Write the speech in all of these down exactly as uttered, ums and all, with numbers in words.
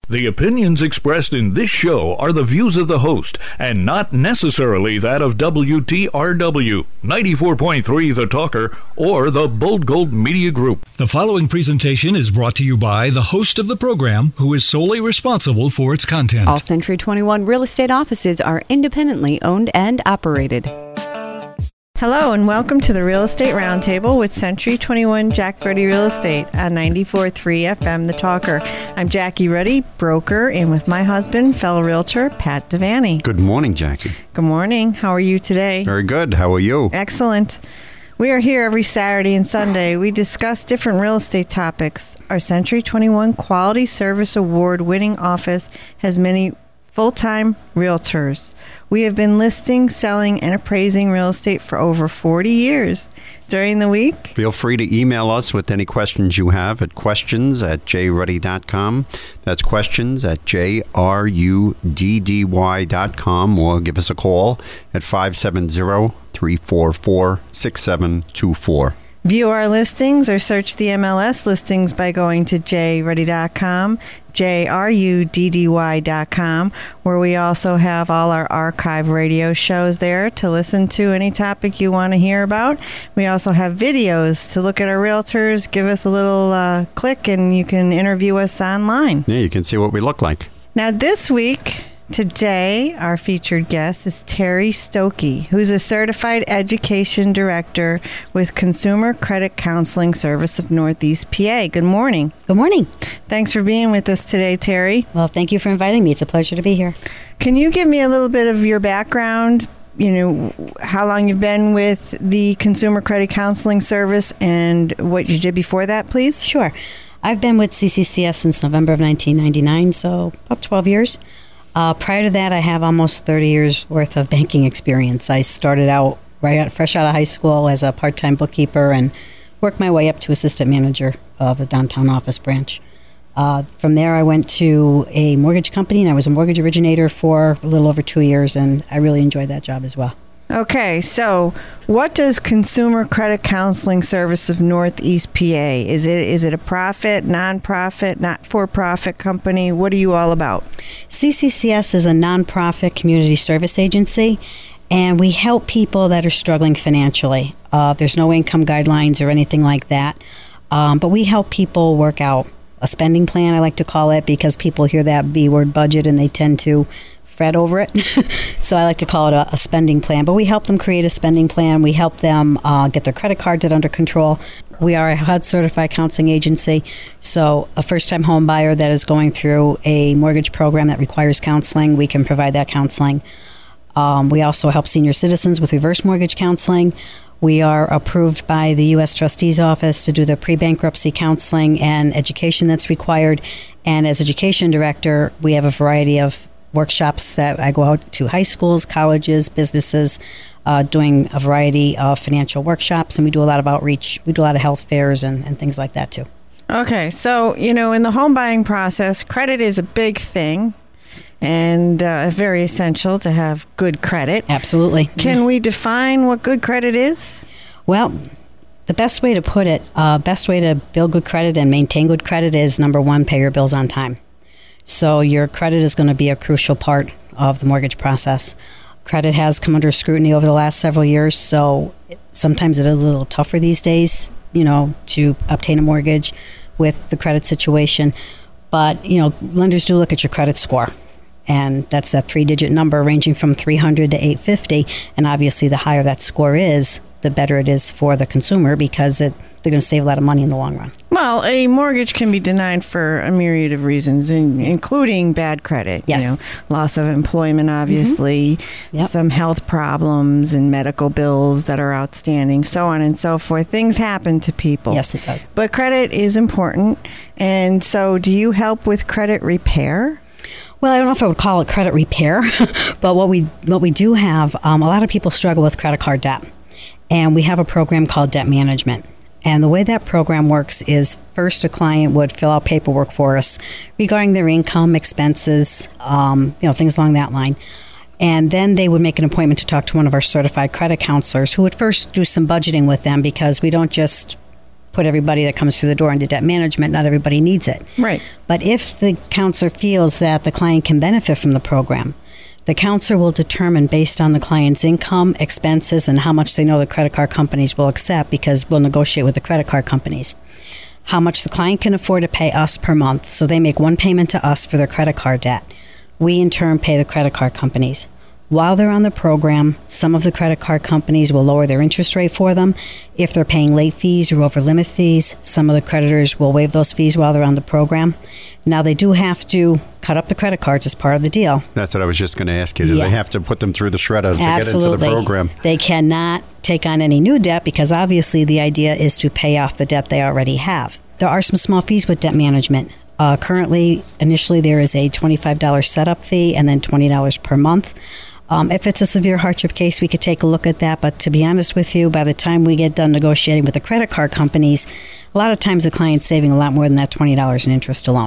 The opinions expressed in this show are the views of the host and not necessarily that of W T R W, ninety-four point three The Talker, or the Bold Gold Media Group. The following presentation is brought to you by the host of the program, who is solely responsible for its content. All Century twenty-one real estate offices are independently owned and operated. Hello and welcome to the Real Estate Roundtable with Century twenty-one Jack Ruddy Real Estate on ninety-four point three F M The Talker. I'm Jackie Ruddy, broker, and with my husband, fellow realtor, Pat Devaney. Good morning, Jackie. Good morning. How are you today? Very good. How are you? Excellent. We are here every Saturday and Sunday. We discuss different real estate topics. Our Century twenty-one Quality Service Award winning office has many full-time realtors. We have been listing, selling, and appraising real estate for over forty years. During the week, feel free to email us with any questions you have at questions at j ruddy dot com. That's questions at j r u d d y dot com, or give us a call at five seven zero, three four four, six seven two four. View our listings or search the M L S listings by going to j ruddy dot com, j r u d d y dot com, where we also have all our archive radio shows there to listen to any topic you want to hear about. We also have videos to look at our realtors. Give us a little uh, click and you can interview us online. Yeah, you can see what we look like. Now this week, today, our featured guest is Terry Stokey, who's a certified education director with Consumer Credit Counseling Service of Northeast P A. Good morning. Good morning. Thanks for being with us today, Terry. Well, thank you for inviting me. It's a pleasure to be here. Can you give me a little bit of your background, you know, how long you've been with the Consumer Credit Counseling Service and what you did before that, please? Sure. I've been with C C C S since November of nineteen ninety-nine, so about twelve years. Uh, prior to that, I have almost thirty years worth of banking experience. I started out right out, fresh out of high school as a part-time bookkeeper and worked my way up to assistant manager of the downtown office branch. Uh, from there, I went to a mortgage company, and I was a mortgage originator for a little over two years, and I really enjoyed that job as well. Okay, so what does Consumer Credit Counseling Service of Northeast P A? Is it is it a profit, non-profit, not-for-profit company? What are you all about? C C C S is a nonprofit community service agency, and we help people that are struggling financially. Uh, there's no income guidelines or anything like that, um, but we help people work out a spending plan, I like to call it, because people hear that B word budget and they tend to fret over it. So I like to call it a, a spending plan. But we help them create a spending plan. We help them uh, get their credit card debt under control. We are a H U D certified counseling agency. So a first-time home buyer that is going through a mortgage program that requires counseling, we can provide that counseling. Um, we also help senior citizens with reverse mortgage counseling. We are approved by the U S Trustee's Office to do the pre-bankruptcy counseling and education that's required. And as education director, we have a variety of workshops that I go out to high schools, colleges, businesses, uh, doing a variety of financial workshops, and we do a lot of outreach. We do a lot of health fairs and, and things like that too. Okay, so, you know, in the home buying process, credit is a big thing and uh, very essential to have good credit. Absolutely. Can yeah. we define what good credit is? Well, the best way to put it, uh, best way to build good credit and maintain good credit is, number one, pay your bills on time. So your credit is going to be a crucial part of the mortgage process. Credit has come under scrutiny over the last several years, so sometimes it is a little tougher these days, you know, to obtain a mortgage with the credit situation. But, you know, lenders do look at your credit score, and that's that three-digit number ranging from three hundred to eight fifty, and obviously the higher that score is, the better it is for the consumer because it they're going to save a lot of money in the long run. Well, a mortgage can be denied for a myriad of reasons, including bad credit. Yes. You know, loss of employment, obviously, mm-hmm. Yep. Some health problems and medical bills that are outstanding, so on and so forth. Things happen to people. Yes, it does. But credit is important. And so do you help with credit repair? Well, I don't know if I would call it credit repair, but what we what we do have, um, a lot of people struggle with credit card debt. And we have a program called Debt Management. And the way that program works is first a client would fill out paperwork for us regarding their income, expenses, um, you know, things along that line. And then they would make an appointment to talk to one of our certified credit counselors who would first do some budgeting with them because we don't just put everybody that comes through the door into debt management. Not everybody needs it. Right. But if the counselor feels that the client can benefit from the program, the counselor will determine based on the client's income, expenses, and how much they know the credit card companies will accept, because we'll negotiate with the credit card companies, how much the client can afford to pay us per month. So they make one payment to us for their credit card debt. We, in turn, pay the credit card companies. While they're on the program, some of the credit card companies will lower their interest rate for them. If they're paying late fees or over limit fees, some of the creditors will waive those fees while they're on the program. Now, they do have to cut up the credit cards as part of the deal. That's what I was just going to ask you. Do Yeah. they have to put them through the shredder to Absolutely. get into the program? They cannot take on any new debt, because obviously the idea is to pay off the debt they already have. There are some small fees with debt management. Uh, currently, initially, there is a twenty-five dollars setup fee and then twenty dollars per month. Um, if it's a severe hardship case, we could take a look at that. But to be honest with you, by the time we get done negotiating with the credit card companies, a lot of times the client's saving a lot more than that twenty dollars in interest alone.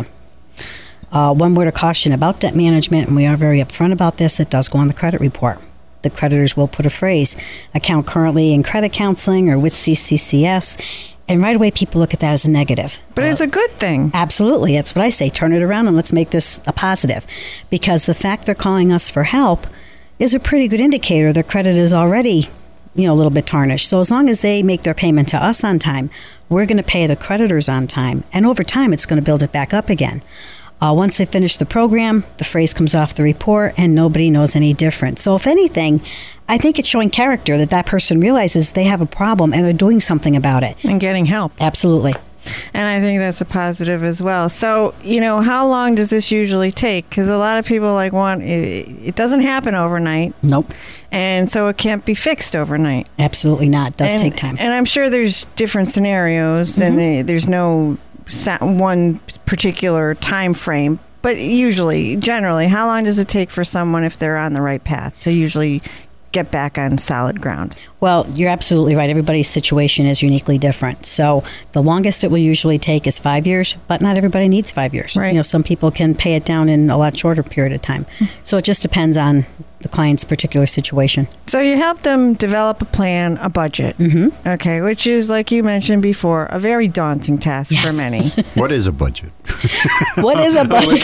Uh, one word of caution about debt management, and we are very upfront about this, it does go on the credit report. The creditors will put a phrase, account currently in credit counseling or with C C C S, and right away people look at that as a negative. But it's a good thing. Absolutely. That's what I say. Turn it around and let's make this a positive. Because the fact they're calling us for help is a pretty good indicator their credit is already, you know, a little bit tarnished. So as long as they make their payment to us on time, we're going to pay the creditors on time. And over time, it's going to build it back up again. Uh, once they finish the program, the phrase comes off the report and nobody knows any different. So if anything, I think it's showing character that that person realizes they have a problem and they're doing something about it. And getting help. Absolutely. And I think that's a positive as well. So, you know, how long does this usually take? Because a lot of people like want, it, it doesn't happen overnight. Nope. And so it can't be fixed overnight. Absolutely not. It does and, take time. And I'm sure there's different scenarios Mm-hmm. and uh, there's no sa- one particular time frame. But usually, generally, how long does it take for someone, if they're on the right path, to usually get back on solid ground? Well, you're absolutely right. Everybody's situation is uniquely different. So the longest it will usually take is five years, but not everybody needs five years. Right. You know, some people can pay it down in a lot shorter period of time. So it just depends on the client's particular situation. So you help them develop a plan, a budget, mm-hmm. okay, which is, like you mentioned before, a very daunting task Yes. for many. What is a budget? What is a budget?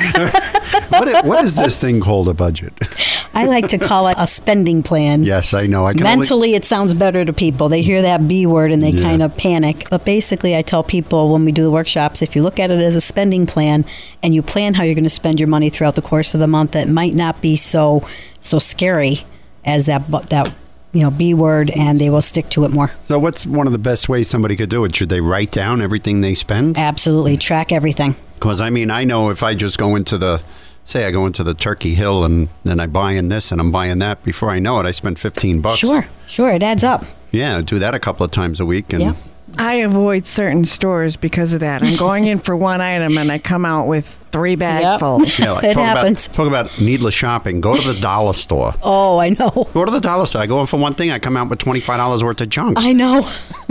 what, is, what is this thing called a budget? I like to call it a spending plan. Yes, I know. I can Mentally, only... it sounds better to people. They hear that B word and they Yeah. kind of panic. But basically, I tell people when we do the workshops, if you look at it as a spending plan and you plan how you're going to spend your money throughout the course of the month, it might not be so so scary as that bu- that you know B word, and they will stick to it more. So what's one of the best ways somebody could do it? Should they write down everything they spend? Absolutely, track everything. Because, I mean, I know if I just go into the, say I go into the Turkey Hill and then I buy in this and I'm buying that, before I know it, I spent fifteen bucks. Sure, sure, it adds up. Yeah, I do that a couple of times a week. And Yeah. I avoid certain stores because of that. I'm going in for one item and I come out with three bagfuls. Yeah, like, It talk happens. About, talk about needless shopping. Go to the dollar store. Oh, I know. Go to the dollar store. I go in for one thing, I come out with twenty-five dollars worth of junk. I know.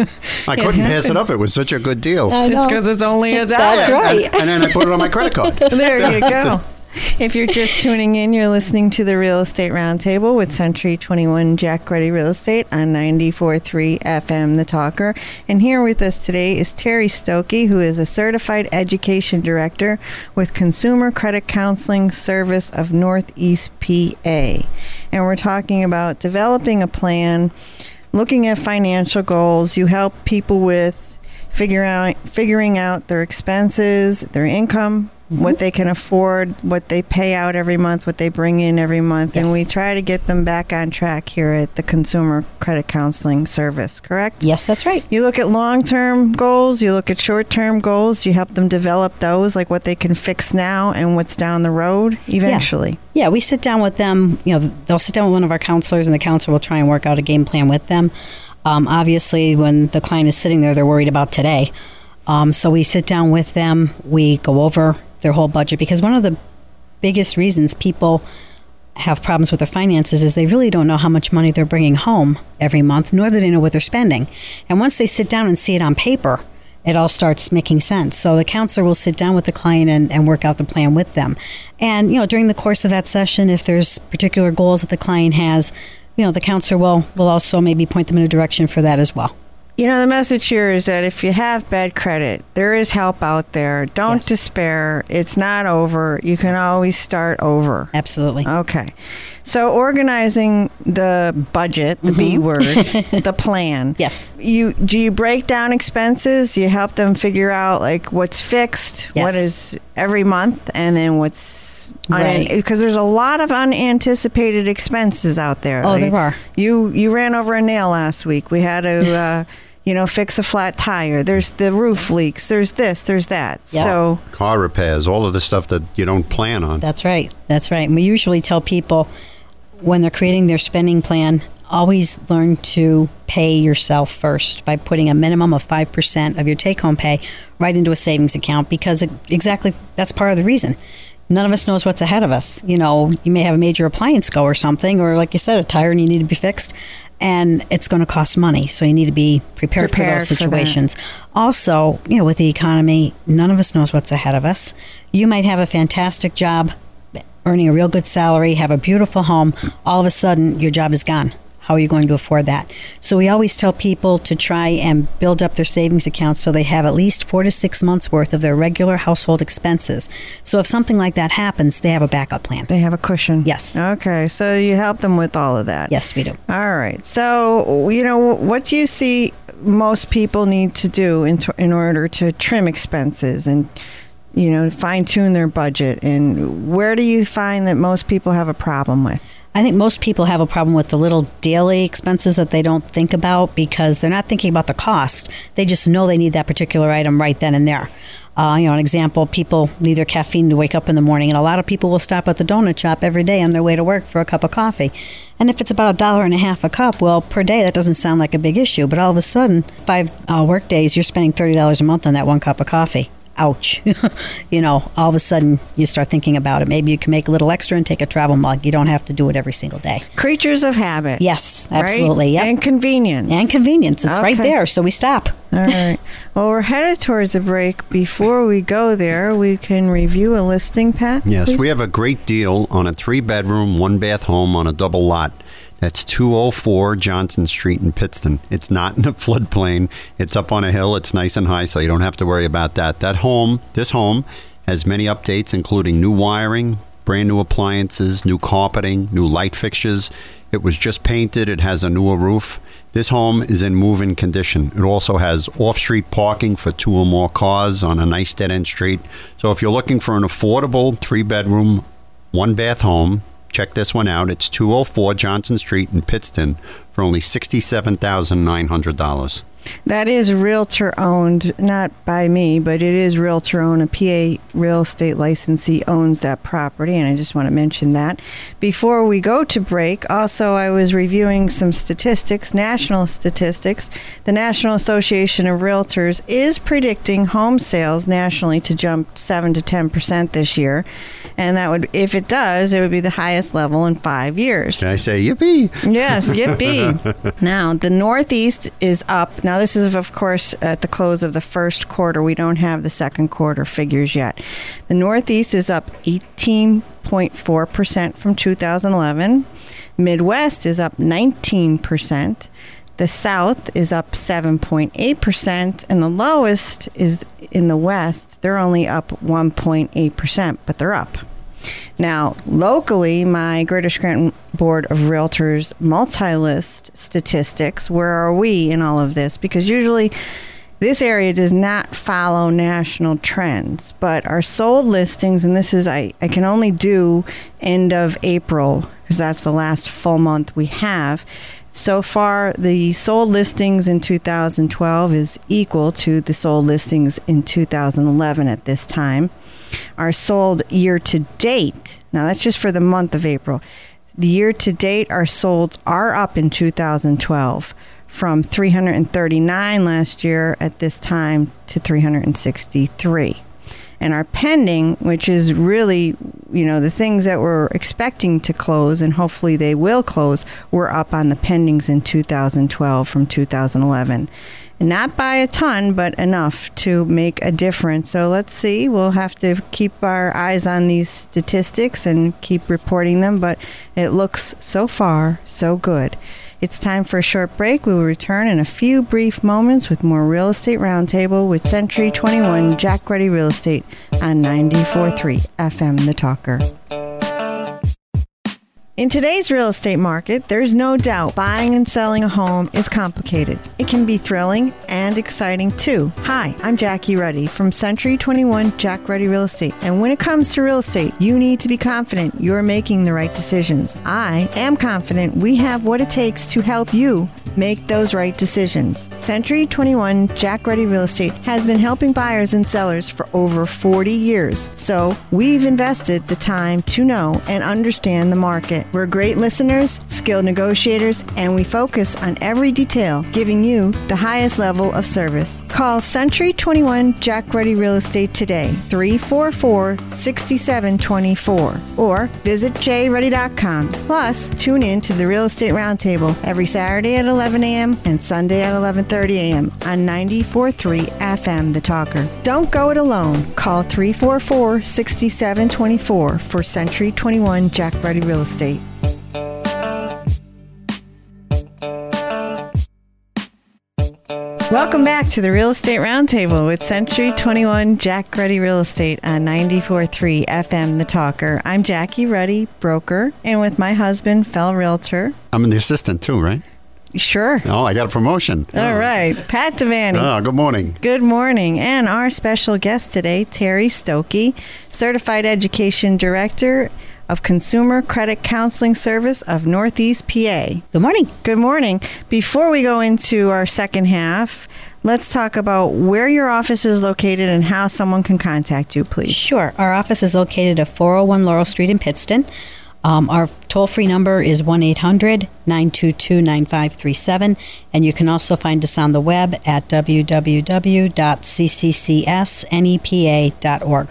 I couldn't pass it up. It was such a good deal. I know. It's because it's only a dollar. That's right. And, and then I put it on my credit card. There you go. If you're just tuning in, you're listening to the Real Estate Roundtable with Century twenty-one Jack Ready Real Estate on ninety-four point three F M The Talker. And here with us today is Terry Stokey, who is a Certified Education Director with Consumer Credit Counseling Service of Northeast P A. And we're talking about developing a plan, looking at financial goals. You help people with figure out, figuring out their expenses, their income, what they can afford, what they pay out every month, what they bring in every month. Yes. And we try to get them back on track here at the Consumer Credit Counseling Service, correct? Yes, that's right. You look at long-term goals, you look at short-term goals, you help them develop those, like what they can fix now and what's down the road eventually. Yeah, we sit down with them. You know, they'll sit down with one of our counselors, and the counselor will try and work out a game plan with them. Um, obviously, when the client is sitting there, they're worried about today. Um, so we sit down with them. We go over their whole budget, because one of the biggest reasons people have problems with their finances is they really don't know how much money they're bringing home every month, nor do they know what they're spending. And once they sit down and see it on paper, it all starts making sense. So the counselor will sit down with the client and, and work out the plan with them. And, you know, during the course of that session, if there's particular goals that the client has, you know, the counselor will, will also maybe point them in a direction for that as well. You know, the message here is that if you have bad credit, there is help out there. Don't Yes. despair. It's not over. You can always start over. Absolutely. Okay. So organizing the budget, the B word, the plan. Yes. You do you break down expenses? You help them figure out like what's fixed, Yes. what is every month, and then what's Right. because there's a lot of unanticipated expenses out there. Oh, Like, there are. You you ran over a nail last week. We had to uh, you know fix a flat tire. There's the roof leaks. There's this. There's that. Yeah. So Car repairs, all of the stuff that you don't plan on. That's right. That's right. And we usually tell people when they're creating their spending plan, always learn to pay yourself first by putting a minimum of five percent of your take-home pay right into a savings account, because it, exactly that's part of the reason. None of us knows what's ahead of us. You know, you may have a major appliance go or something, or like you said, a tire and you need to be fixed, and it's going to cost money. So you need to be prepared, Prepared for those for that. situations. Also, you know, with the economy, none of us knows what's ahead of us. You might have a fantastic job, earning a real good salary, have a beautiful home. All of a sudden, your job is gone. How are you going to afford that? So we always tell people to try and build up their savings accounts so they have at least four to six months worth of their regular household expenses. So if something like that happens, they have a backup plan. they have a cushion. Yes. Okay. So you help them with all of that. Yes, we do. All right. So, you know, what do you see most people need to do in, t- in order to trim expenses and, you know, fine tune their budget? And where do you find that most people have a problem with? I think most people have a problem with the little daily expenses that they don't think about because they're not thinking about the cost. They just know they need that particular item right then and there. Uh, you know, an example, people need their caffeine to wake up in the morning, and a lot of people will stop at the donut shop every day on their way to work for a cup of coffee. And if it's about a dollar and a half a cup, well, per day, that doesn't sound like a big issue. But all of a sudden, five uh, work days, you're spending thirty dollars a month on that one cup of coffee. Ouch. You know, all of a sudden you start thinking about it. Maybe you can make a little extra and take a travel mug. You don't have to do it every single day. Creatures of habit. Yes, right? absolutely. Yep. And convenience. And convenience. It's right Okay. there, so we stop. All right. Well, we're headed towards a break. Before we go there, we can review a listing, Pat. Yes, please? we have a great deal on a three-bedroom, one-bath home on a double lot. That's two oh four Johnson Street in Pittston. It's not in a floodplain. It's up on a hill. It's nice and high, so you don't have to worry about that. That home, this home, has many updates, including new wiring, brand new appliances, new carpeting, new light fixtures. It was just painted. It has a newer roof. This home is in move-in condition. It also has off-street parking for two or more cars on a nice dead-end street. So if you're looking for an affordable three-bedroom, one-bath home, check this one out. It's two oh four Johnson Street in Pittston for only sixty-seven thousand nine hundred dollars. That is realtor owned, not by me, but it is realtor owned. A P A real estate licensee owns that property, and I just want to mention that. Before we go to break, also I was reviewing some statistics, national statistics. The National Association of Realtors is predicting home sales nationally to jump seven to ten percent this year, and that would, if it does, it would be the highest level in five years. Can I say yippee? Yes, yippee. Now, the Northeast is up. Now, this is, of course, at the close of the first quarter. We don't have the second quarter figures yet. The Northeast is up eighteen point four percent from two thousand eleven. Midwest is up nineteen percent. The South is up seven point eight percent. And the lowest is in the West. They're only up one point eight percent, but they're up. Now, locally, my Greater Scranton Board of Realtors multi-list statistics, where are we in all of this? Because usually this area does not follow national trends, but our sold listings, and this is, I, I can only do end of April, because that's the last full month we have. So far, the sold listings in two thousand twelve is equal to the sold listings in two thousand eleven at this time. Our sold year to date, now that's just for the month of April. The year to date, our solds are up in two thousand twelve from three hundred thirty-nine last year at this time to three hundred sixty-three. And our pending, which is really, you know, the things that we're expecting to close, and hopefully they will close, we're up on the pendings in two thousand twelve from two thousand eleven. And not by a ton, but enough to make a difference. So let's see. We'll have to keep our eyes on these statistics and keep reporting them, but it looks so far so good. It's time for a short break. We will return in a few brief moments with more Real Estate Roundtable with Century twenty-one Jack Ruddy Real Estate on ninety-four point three F M The Talker. In today's real estate market, there's no doubt buying and selling a home is complicated. It can be thrilling and exciting too. Hi, I'm Jackie Ruddy from Century twenty-one Jack Ruddy Real Estate. And when it comes to real estate, you need to be confident you're making the right decisions. I am confident we have what it takes to help you make those right decisions. Century twenty-one Jack Ruddy Real Estate has been helping buyers and sellers for over forty years. So we've invested the time to know and understand the market. We're great listeners, skilled negotiators, and we focus on every detail, giving you the highest level of service. Call Century twenty-one Jack Ruddy Real Estate today, three four four, six seven two four, or visit j ruddy dot com. Plus, tune in to the Real Estate Roundtable every Saturday at eleven a.m. and Sunday at eleven thirty a.m. on ninety-four point three F M The Talker. Don't go it alone. Call three four four, six seven two four for Century twenty-one Jack Ruddy Real Estate. Welcome back to the Real Estate Roundtable with Century twenty-one Jack Ruddy Real Estate on ninety-four point three F M The Talker. I'm Jackie Ruddy, broker, and with my husband, Fel Realtor. I'm the assistant too, right? Sure. Oh, I got a promotion. All right. Pat Devaney. Oh, good morning. Good morning. And our special guest today, Terry Stokey, Certified Education Director of Consumer Credit Counseling Service of Northeast P A. Good morning. Good morning. Before we go into our second half, let's talk about where your office is located and how someone can contact you, please. Sure. Our office is located at four oh one Laurel Street in Pittston. Um, our toll-free number is one eight hundred, nine two two, nine five three seven, and you can also find us on the web at w w w dot c c c s nepa dot org.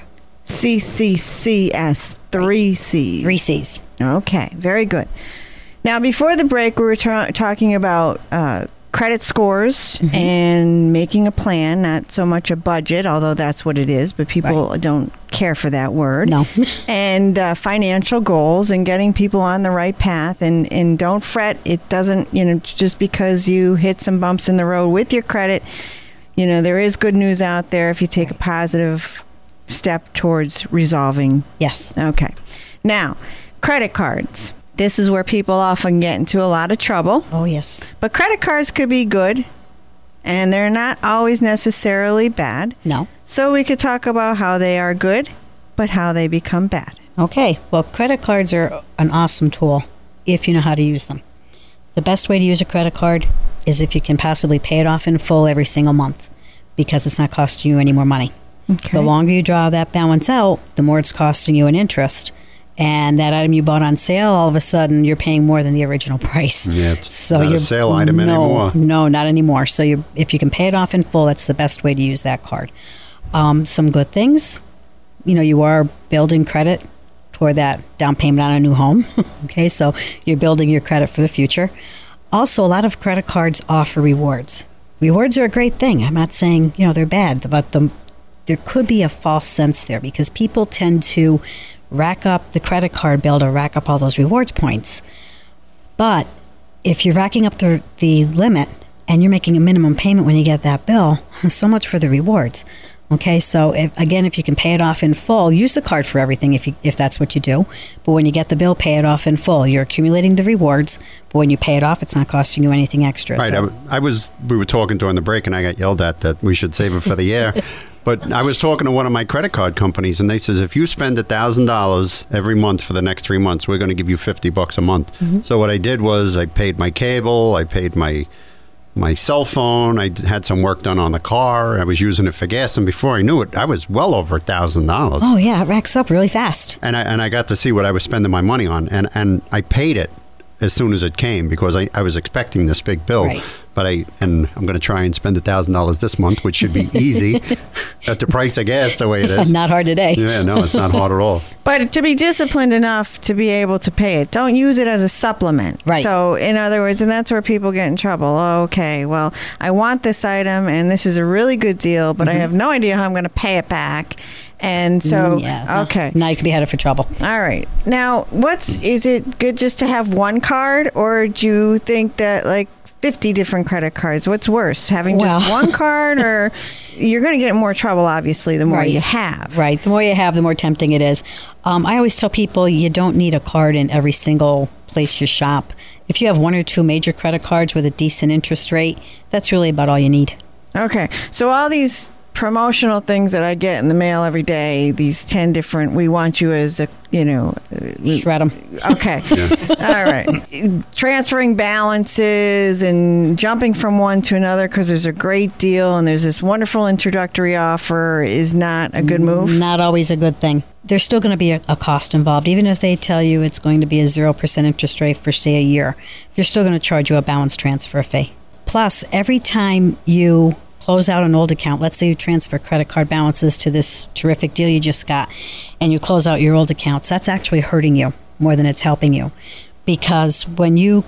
C C C S, three C's. Three C's. Okay, very good. Now, before the break, we were tra- talking about uh, credit scores mm-hmm. and making a plan, not so much a budget, although that's what it is, but people right. don't care for that word. No. and uh, financial goals and getting people on the right path. And, and don't fret. It doesn't, you know, just because you hit some bumps in the road with your credit, you know, there is good news out there if you take a positive step towards resolving. Yes. Okay. Now, credit cards. This is where people often get into a lot of trouble. Oh, yes. But credit cards could be good, and they're not always necessarily bad. No. So we could talk about how they are good, but how they become bad. Okay. Well, credit cards are an awesome tool if you know how to use them. The best way to use a credit card is if you can possibly pay it off in full every single month, because it's not costing you any more money. Okay. The longer you draw that balance out, the more it's costing you in interest. And that item you bought on sale, all of a sudden, you're paying more than the original price. Yeah, it's so not you're, a sale item no, anymore. No, not anymore. So you, if you can pay it off in full, that's the best way to use that card. Um, some good things, you know, you are building credit toward that down payment on a new home. Okay, so you're building your credit for the future. Also, a lot of credit cards offer rewards. Rewards are a great thing. I'm not saying, you know, they're bad, but the, there could be a false sense there because people tend to rack up the credit card bill to rack up all those rewards points. But if you're racking up the the limit and you're making a minimum payment when you get that bill, so much for the rewards. Okay, so if, again, if you can pay it off in full, use the card for everything if you, if that's what you do. But when you get the bill, pay it off in full. You're accumulating the rewards, but when you pay it off, it's not costing you anything extra. Right. So. I, I was. We were talking during the break, and I got yelled at that we should save it for the air. But I was talking to one of my credit card companies, and they says if you spend a thousand dollars every month for the next three months, we're going to give you fifty bucks a month. Mm-hmm. So what I did was I paid my cable, I paid my my cell phone, I had some work done on the car, I was using it for gas, and before I knew it, I was well over a thousand dollars. Oh yeah, it racks up really fast. And I and I got to see what I was spending my money on, and and I paid it as soon as it came because I, I was expecting this big bill. Right. But I and I'm going to try and spend a thousand dollars this month, which should be easy at the price of gas the way it is. Not hard today. Yeah, no, it's not hard at all. But to be disciplined enough to be able to pay it, don't use it as a supplement. Right. So, in other words, and that's where people get in trouble. Oh, okay, well, I want this item, and this is a really good deal, but mm-hmm. I have no idea how I'm going to pay it back. And so, Mm, yeah. okay. Now you could be headed for trouble. All right. Now, what's is it good just to have one card, or do you think that like fifty different credit cards? What's worse, having Well. just one card, or you're going to get in more trouble, obviously, the more Right. you have. Right. The more you have, the more tempting it is. Um, I always tell people you don't need a card in every single place you shop. If you have one or two major credit cards with a decent interest rate, that's really about all you need. Okay. So all these promotional things that I get in the mail every day, these ten different, we want you as a, you know, uh, Shred them. okay. All right. Transferring balances and jumping from one to another because there's a great deal and there's this wonderful introductory offer is not a good move. Not always a good thing. There's still going to be a, a cost involved. Even if they tell you it's going to be a zero percent interest rate for, say, a year, they're still going to charge you a balance transfer fee. Plus, every time you close out an old account, let's say you transfer credit card balances to this terrific deal you just got, and you close out your old accounts, that's actually hurting you more than it's helping you. Because when you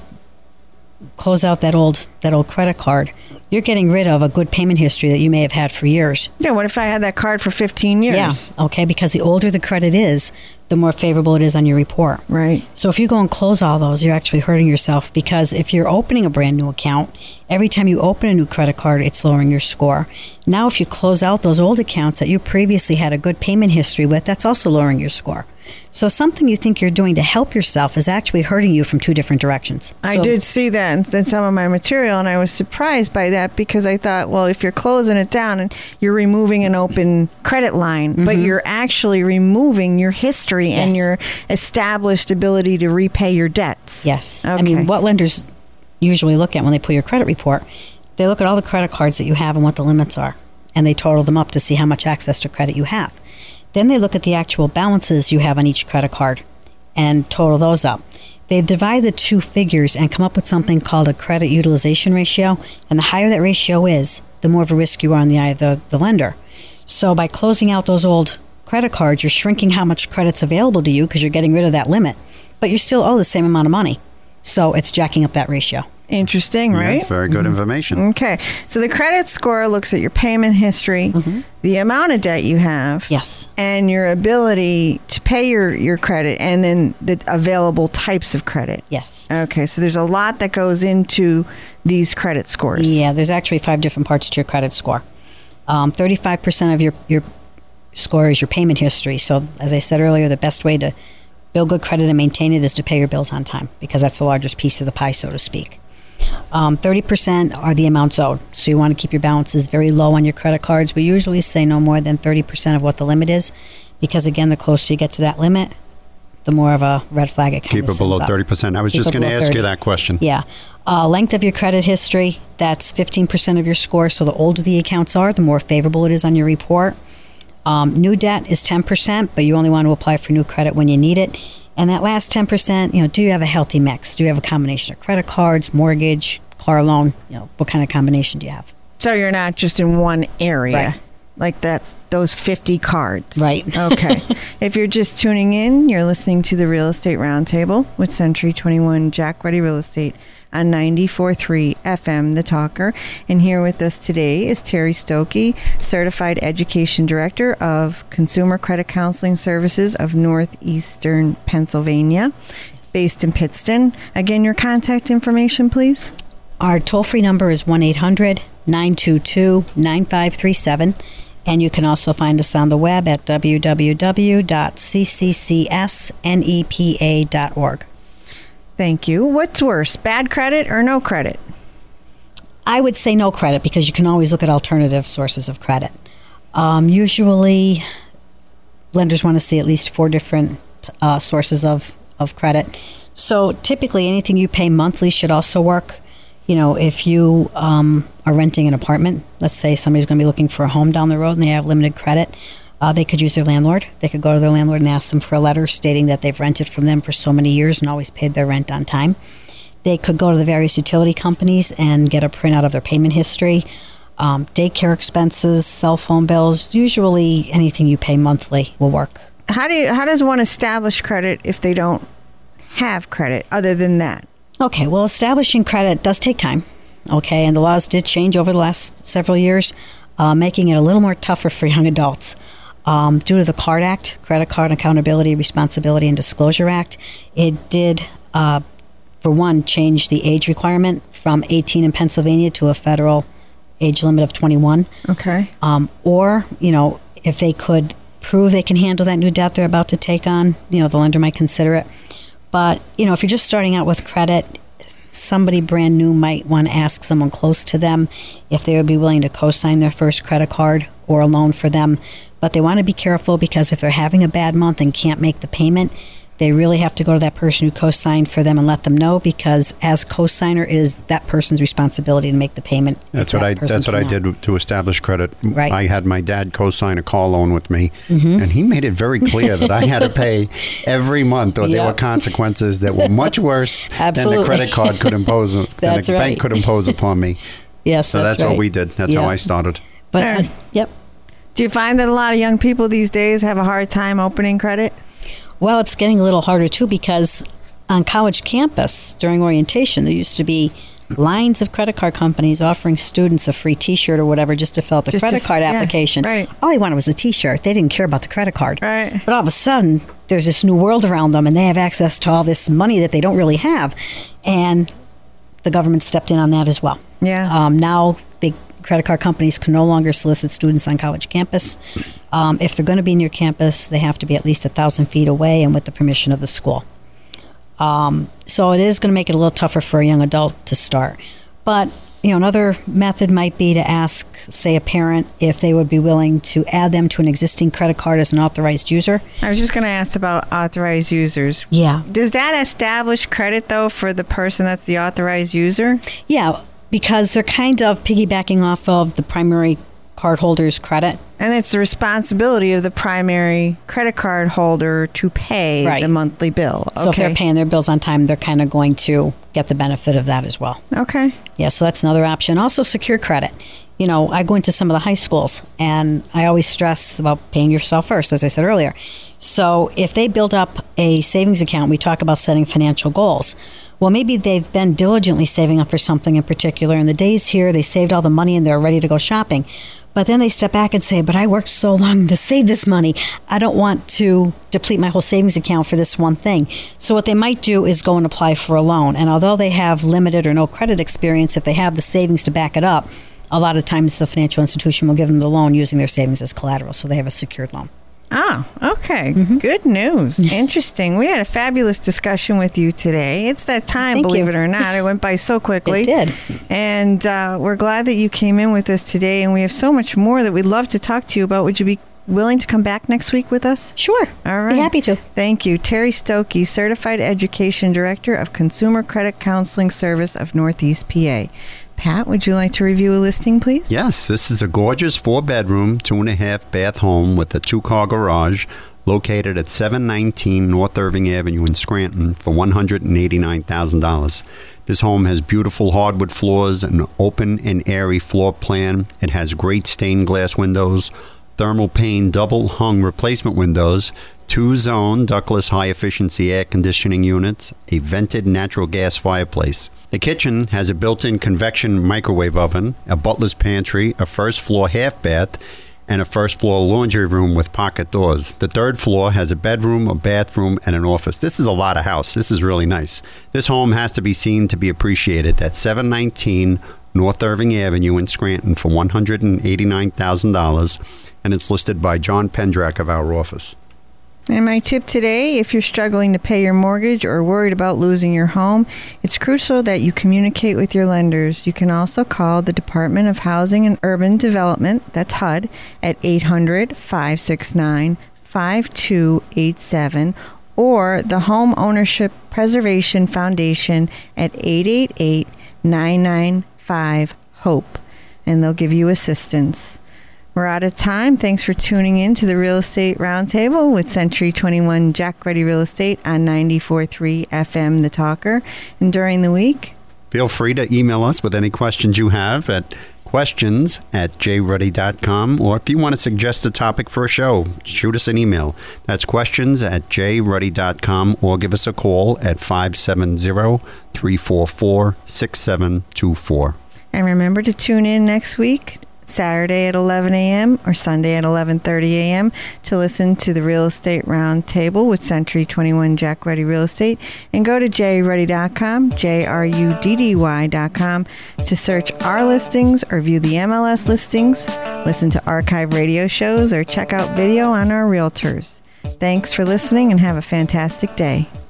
close out that old that old credit card, you're getting rid of a good payment history that you may have had for years. Yeah, what if I had that card for fifteen years? Yeah, okay, because the older the credit is, the more favorable it is on your report. Right. So if you go and close all those, you're actually hurting yourself, because if you're opening a brand new account, every time you open a new credit card, it's lowering your score. Now, if you close out those old accounts that you previously had a good payment history with, that's also lowering your score. So something you think you're doing to help yourself is actually hurting you from two different directions. I So- did see that in, in some of my material, and I was surprised by that because I thought, well, if you're closing it down and you're removing an open credit line, but you're actually removing your history and Yes. your established ability to repay your debts. Yes. I Okay. mean, what lenders usually look at when they pull your credit report, they look at all the credit cards that you have and what the limits are, and they total them up to see how much access to credit you have. Then they look at the actual balances you have on each credit card and total those up. They divide the two figures and come up with something called a credit utilization ratio, and the higher that ratio is, the more of a risk you are in the eye of the, the lender. So by closing out those old credit cards, you're shrinking how much credit's available to you because you're getting rid of that limit, but you still owe the same amount of money. So it's jacking up that ratio. Interesting, Yeah, right? that's very good information. Okay. So the credit score looks at your payment history, the amount of debt you have, Yes. and your ability to pay your, your credit, and then the available types of credit. Yes. Okay, so there's a lot that goes into these credit scores. Yeah, there's actually five different parts to your credit score. Um, thirty-five percent of your, your score is your payment history. So, as I said earlier, the best way to build good credit and maintain it is to pay your bills on time, because that's the largest piece of the pie, so to speak. Um, thirty percent are the amounts owed. So you want to keep your balances very low on your credit cards. We usually say no more than thirty percent of what the limit is, because, again, the closer you get to that limit, the more of a red flag it kind Keep of it below sends up. thirty percent. I was Keep just it going to below ask you thirty. that question. Yeah. Uh, length of your credit history, that's fifteen percent of your score. So the older the accounts are, the more favorable it is on your report. Um, new debt is ten percent, but you only want to apply for new credit when you need it. And that last ten percent, you know, do you have a healthy mix? Do you have a combination of credit cards, mortgage, car loan? You know, what kind of combination do you have? So you're not just in one area, Right. like that. Those fifty cards. Right. Okay. If you're just tuning in, you're listening to the Real Estate Roundtable with Century twenty-one Jack Ready Real Estate on ninety-four point three F M, The Talker. And here with us today is Terry Stokey, Certified Education Director of Consumer Credit Counseling Services of Northeastern Pennsylvania, based in Pittston. Again, your contact information, please. Our toll-free number is one eight hundred nine two two nine five three seven. And you can also find us on the web at w w w dot c c c s nepa dot org. Thank you. What's worse, bad credit or no credit? I would say no credit, because you can always look at alternative sources of credit. Um, usually, lenders want to see at least four different uh, sources of, of credit. So typically, anything you pay monthly should also work. You know, if you um, are renting an apartment, let's say somebody's going to be looking for a home down the road and they have limited credit, uh, they could use their landlord. They could go to their landlord and ask them for a letter stating that they've rented from them for so many years and always paid their rent on time. They could go to the various utility companies and get a printout of their payment history. Um, daycare expenses, cell phone bills, usually anything you pay monthly will work. How do you, how does one establish credit if they don't have credit other than that? Okay, well, establishing credit does take time, okay, and the laws did change over the last several years, uh, making it a little more tougher for young adults. Um, due to the CARD Act, Credit Card Accountability, Responsibility, and Disclosure Act, it did, uh, for one, change the age requirement from eighteen in Pennsylvania to a federal age limit of twenty-one. Okay. Um, or, you know, if they could prove they can handle that new debt they're about to take on, you know, the lender might consider it. But, you know, if you're just starting out with credit, somebody brand new might want to ask someone close to them if they would be willing to co-sign their first credit card or a loan for them. But they want to be careful, because if they're having a bad month and can't make the payment, they really have to go to that person who co-signed for them and let them know, because as co-signer, it is that person's responsibility to make the payment. That's what I that's what I did to establish credit. Right. I had my dad co-sign a car loan with me, mm-hmm. and he made it very clear that I had to pay every month, or yep. there were consequences that were much worse than the credit card could impose, than the right. bank could impose upon me. Yes, so that's, that's right. what we did. That's yep. how I started. But uh, yep. Do you find that a lot of young people these days have a hard time opening credit? Well, it's getting a little harder, too, because on college campus during orientation, there used to be lines of credit card companies offering students a free T-shirt or whatever just to fill out the just credit to, card yeah, application. Right. All they wanted was a T-shirt. They didn't care about the credit card. Right. But all of a sudden, there's this new world around them, and they have access to all this money that they don't really have. And the government stepped in on that as well. Yeah. Um, now, the credit card companies can no longer solicit students on college campus. Um, if they're going to be near campus, they have to be at least a thousand feet away and with the permission of the school. Um, so it is going to make it a little tougher for a young adult to start. But, you know, another method might be to ask, say, a parent if they would be willing to add them to an existing credit card as an authorized user. I was just going to ask about authorized users. Yeah. Does that establish credit, though, for the person that's the authorized user? Yeah, because they're kind of piggybacking off of the primary cardholder's credit. And it's the responsibility of the primary credit card holder to pay right. the monthly bill. So okay. if they're paying their bills on time, they're kind of going to get the benefit of that as well. Okay. Yeah, so that's another option. Also, secure credit. You know, I go into some of the high schools, and I always stress about paying yourself first, as I said earlier. So if they build up a savings account, we talk about setting financial goals. Well, maybe they've been diligently saving up for something in particular. In the days here, they saved all the money and they're ready to go shopping. But then they step back and say, but I worked so long to save this money. I don't want to deplete my whole savings account for this one thing. So what they might do is go and apply for a loan. And although they have limited or no credit experience, if they have the savings to back it up, a lot of times the financial institution will give them the loan using their savings as collateral. So they have a secured loan. Oh, okay. Mm-hmm. Good news. Interesting. We had a fabulous discussion with you today. It's that time, Thank believe you. it or not. It went by so quickly. It did. And uh, we're glad that you came in with us today. And we have so much more that we'd love to talk to you about. Would you be willing to come back next week with us? Sure. All right. Be happy to. Thank you. Terry Stokey, Certified Education Director of Consumer Credit Counseling Service of Northeast P A. Pat, would you like to review a listing, please? Yes, this is a gorgeous four-bedroom, two-and-a-half-bath home with a two-car garage located at seven nineteen North Irving Avenue in Scranton for one hundred eighty-nine thousand dollars. This home has beautiful hardwood floors, an open and airy floor plan. It has great stained glass windows, thermal pane double-hung replacement windows, two-zone ductless high-efficiency air conditioning units, a vented natural gas fireplace. The kitchen has a built-in convection microwave oven, a butler's pantry, a first-floor half-bath, and a first-floor laundry room with pocket doors. The third floor has a bedroom, a bathroom, and an office. This is a lot of house. This is really nice. This home has to be seen to be appreciated at seven nineteen North Irving Avenue in Scranton for one hundred eighty-nine thousand dollars, and it's listed by John Pendrak of our office. And my tip today, if you're struggling to pay your mortgage or worried about losing your home, it's crucial that you communicate with your lenders. You can also call the Department of Housing and Urban Development, that's H U D, at eight hundred, five six nine, five two eight seven, or the Home Ownership Preservation Foundation at eight eight eight, nine nine five, HOPE, and they'll give you assistance. We're out of time. Thanks for tuning in to the Real Estate Roundtable with Century twenty-one Jack Ready Real Estate on ninety-four point three F M The Talker. And during the week, feel free to email us with any questions you have at questions at j ruddy dot com, or if you want to suggest a topic for a show, shoot us an email. That's questions at j ruddy dot com, or give us a call at five seven zero, three four four, six seven two four. And remember to tune in next week, Saturday at eleven a.m. or Sunday at eleven thirty a.m. to listen to the Real Estate Roundtable with Century twenty-one Jack Ruddy Real Estate, and go to j ruddy dot com, J R U D D Y dot com, to search our listings or view the M L S listings, listen to archive radio shows, or check out video on our realtors. Thanks for listening and have a fantastic day.